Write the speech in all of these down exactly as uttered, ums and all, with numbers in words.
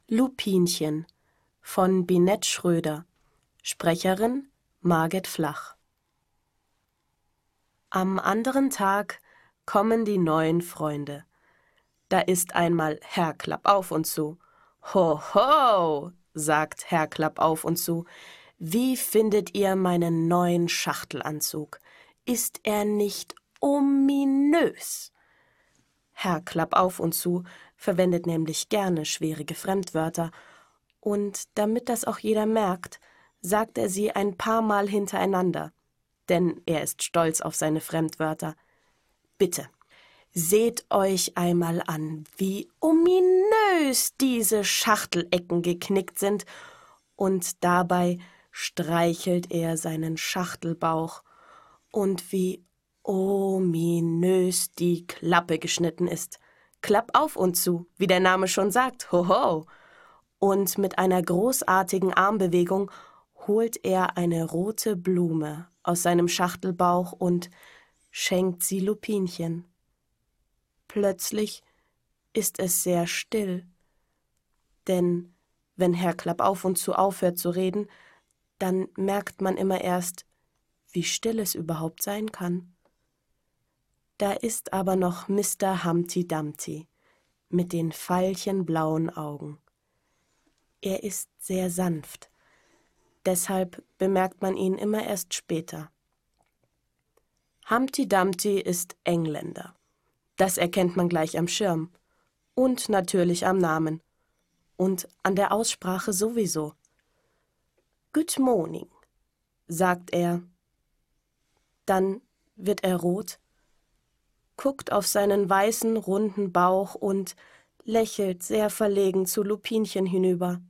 Lupinchen von Binette Schröder. Sprecherin Margit Flach. Am anderen Tag kommen die neuen Freunde. Da ist einmal Herr Klappauf und zu. »Ho, ho«, sagt Herr Klappauf und zu, »wie findet ihr meinen neuen Schachtelanzug? Ist er nicht ominös?« Herr Klappauf und zu verwendet nämlich gerne schwierige Fremdwörter, und damit das auch jeder merkt, sagt er sie ein paar Mal hintereinander, denn er ist stolz auf seine Fremdwörter. Bitte, seht euch einmal an, wie ominös diese Schachtelecken geknickt sind, und dabei streichelt er seinen Schachtelbauch, und wie ominös die Klappe geschnitten ist. Klappauf und zu, wie der Name schon sagt, hoho! Und mit einer großartigen Armbewegung holt er eine rote Blume aus seinem Schachtelbauch und schenkt sie Lupinchen. Plötzlich ist es sehr still, denn wenn Herr Klappauf und zu aufhört zu reden, dann merkt man immer erst, wie still es überhaupt sein kann. Da ist aber noch Mister Humpty Dumpty mit den veilchenblauen Augen. Er ist sehr sanft, deshalb bemerkt man ihn immer erst später. Humpty Dumpty ist Engländer. Das erkennt man gleich am Schirm und natürlich am Namen und an der Aussprache sowieso. »Good morning«, sagt er. Dann wird er rot, guckt auf seinen weißen, runden Bauch und lächelt sehr verlegen zu Lupinchen hinüber.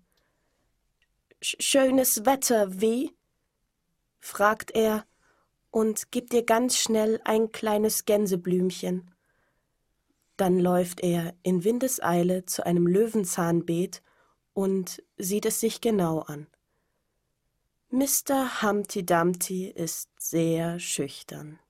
»Schönes Wetter, wie?« fragt er und gibt ihr ganz schnell ein kleines Gänseblümchen. Dann läuft er in Windeseile zu einem Löwenzahnbeet und sieht es sich genau an. Mister Humpty Dumpty ist sehr schüchtern.